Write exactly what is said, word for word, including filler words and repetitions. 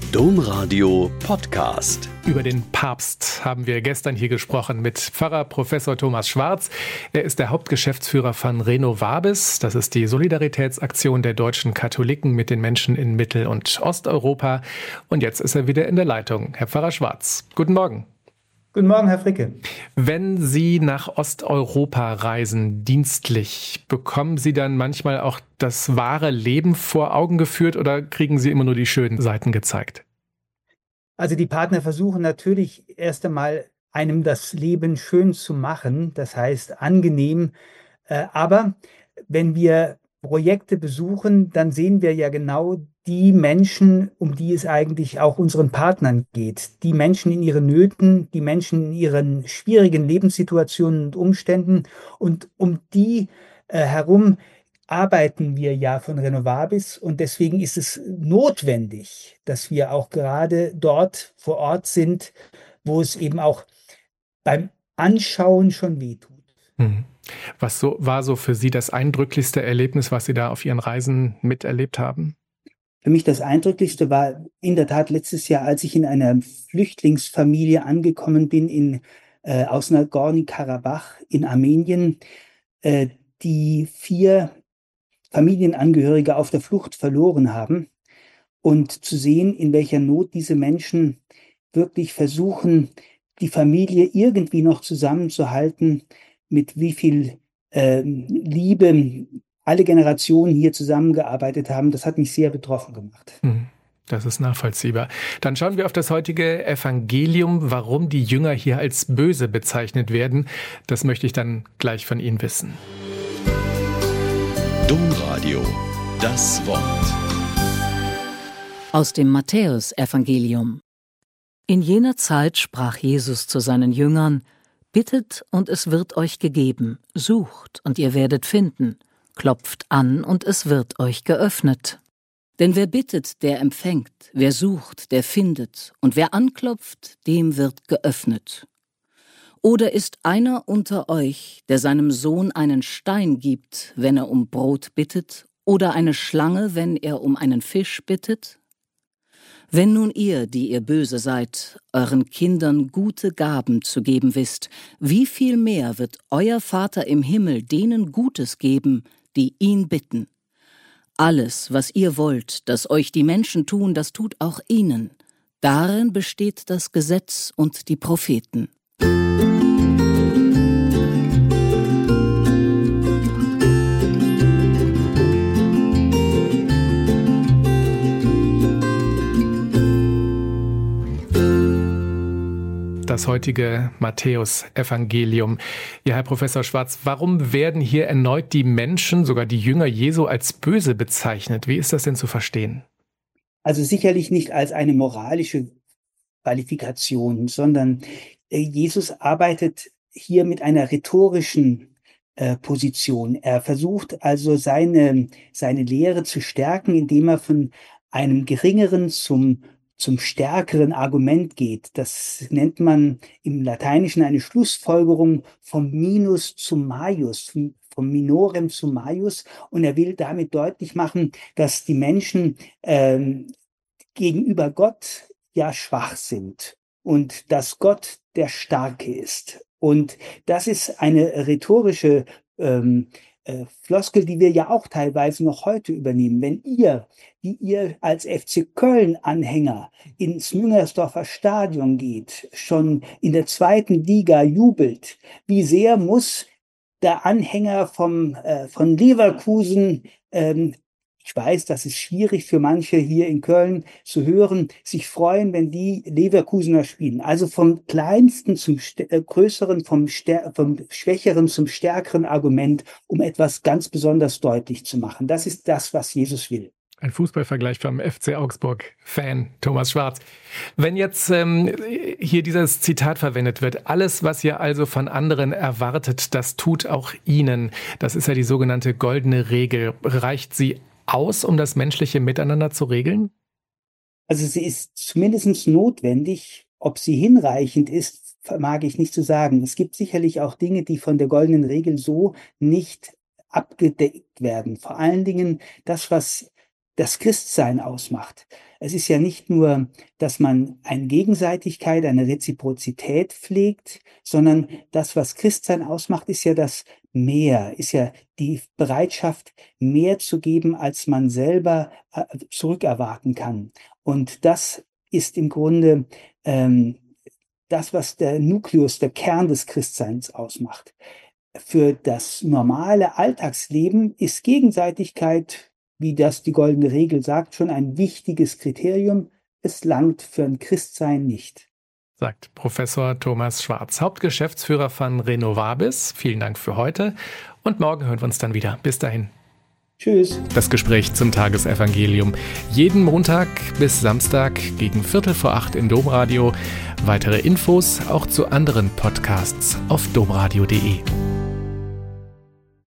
Domradio Podcast. Über den Papst haben wir gestern hier gesprochen mit Pfarrer Professor Thomas Schwarz. Er ist der Hauptgeschäftsführer von Renovabis. Das ist die Solidaritätsaktion der deutschen Katholiken mit den Menschen in Mittel- und Osteuropa. Und jetzt ist er wieder in der Leitung. Herr Pfarrer Schwarz, guten Morgen. Guten Morgen, Herr Fricke. Wenn Sie nach Osteuropa reisen, dienstlich, bekommen Sie dann manchmal auch das wahre Leben vor Augen geführt oder kriegen Sie immer nur die schönen Seiten gezeigt? Also die Partner versuchen natürlich erst einmal, einem das Leben schön zu machen, das heißt angenehm. Aber wenn wir Projekte besuchen, dann sehen wir ja genau die Menschen, um die es eigentlich auch unseren Partnern geht. Die Menschen in ihren Nöten, die Menschen in ihren schwierigen Lebenssituationen und Umständen. Und um die äh, herum arbeiten wir ja von Renovabis. Und deswegen ist es notwendig, dass wir auch gerade dort vor Ort sind, wo es eben auch beim Anschauen schon wehtut. Hm. Was so, war so für Sie das eindrücklichste Erlebnis, was Sie da auf Ihren Reisen miterlebt haben? Für mich das Eindrücklichste war in der Tat letztes Jahr, als ich in einer Flüchtlingsfamilie angekommen bin, in, äh, aus Nagorny-Karabach in Armenien, äh, die vier Familienangehörige auf der Flucht verloren haben. Und zu sehen, in welcher Not diese Menschen wirklich versuchen, die Familie irgendwie noch zusammenzuhalten, mit wie viel äh, Liebe alle Generationen hier zusammengearbeitet haben, das hat mich sehr betroffen gemacht. Das ist nachvollziehbar. Dann schauen wir auf das heutige Evangelium, warum die Jünger hier als böse bezeichnet werden. Das möchte ich dann gleich von Ihnen wissen. Domradio, das Wort. Aus dem Matthäus-Evangelium. In jener Zeit sprach Jesus zu seinen Jüngern: Bittet, und es wird euch gegeben, sucht, und ihr werdet finden, klopft an, und es wird euch geöffnet. Denn wer bittet, der empfängt, wer sucht, der findet, und wer anklopft, dem wird geöffnet. Oder ist einer unter euch, der seinem Sohn einen Stein gibt, wenn er um Brot bittet, oder eine Schlange, wenn er um einen Fisch bittet? Wenn nun ihr, die ihr böse seid, euren Kindern gute Gaben zu geben wisst, wie viel mehr wird euer Vater im Himmel denen Gutes geben, die ihn bitten? Alles, was ihr wollt, dass euch die Menschen tun, das tut auch ihnen. Darin besteht das Gesetz und die Propheten. Das heutige Matthäus-Evangelium. Ja, Herr Professor Schwarz, warum werden hier erneut die Menschen, sogar die Jünger Jesu, als böse bezeichnet? Wie ist das denn zu verstehen? Also sicherlich nicht als eine moralische Qualifikation, sondern äh, Jesus arbeitet hier mit einer rhetorischen äh, Position. Er versucht also seine, seine Lehre zu stärken, indem er von einem geringeren zum zum stärkeren Argument geht. Das nennt man im Lateinischen eine Schlussfolgerung vom Minus zum Maius, vom, vom Minorem zum Maius. Und er will damit deutlich machen, dass die Menschen ähm, gegenüber Gott ja schwach sind und dass Gott der Starke ist. Und das ist eine rhetorische ähm, äh, Floskel, die wir ja auch teilweise noch heute übernehmen. Wenn ihr, wie ihr als F C Köln-Anhänger ins Müngersdorfer Stadion geht, schon in der zweiten Liga jubelt, wie sehr muss der Anhänger vom, äh, von Leverkusen, ähm, ich weiß, das ist schwierig für manche hier in Köln zu hören, sich freuen, wenn die Leverkusener spielen. Also vom kleinsten zum äh, größeren, vom, vom schwächeren zum stärkeren Argument, um etwas ganz besonders deutlich zu machen. Das ist das, was Jesus will. Ein Fußballvergleich vom F C Augsburg-Fan Thomas Schwarz. Wenn jetzt ähm, hier dieses Zitat verwendet wird, alles, was ihr also von anderen erwartet, das tut auch ihnen. Das ist ja die sogenannte goldene Regel. Reicht sie aus, um das menschliche Miteinander zu regeln? Also sie ist zumindest notwendig. Ob sie hinreichend ist, vermag ich nicht zu sagen. Es gibt sicherlich auch Dinge, die von der goldenen Regel so nicht abgedeckt werden. Vor allen Dingen das, was das Christsein ausmacht. Es ist ja nicht nur, dass man eine Gegenseitigkeit, eine Reziprozität pflegt, sondern das, was Christsein ausmacht, ist ja das Mehr, ist ja die Bereitschaft, mehr zu geben, als man selber äh, zurückerwarten kann. Und das ist im Grunde ähm, das, was der Nukleus, der Kern des Christseins ausmacht. Für das normale Alltagsleben ist Gegenseitigkeit, wie das die goldene Regel sagt, schon ein wichtiges Kriterium. Es langt für ein Christsein nicht. Sagt Professor Thomas Schwarz, Hauptgeschäftsführer von Renovabis. Vielen Dank für heute und morgen hören wir uns dann wieder. Bis dahin. Tschüss. Das Gespräch zum Tagesevangelium. Jeden Montag bis Samstag gegen Viertel vor acht im Domradio. Weitere Infos auch zu anderen Podcasts auf domradio punkt de.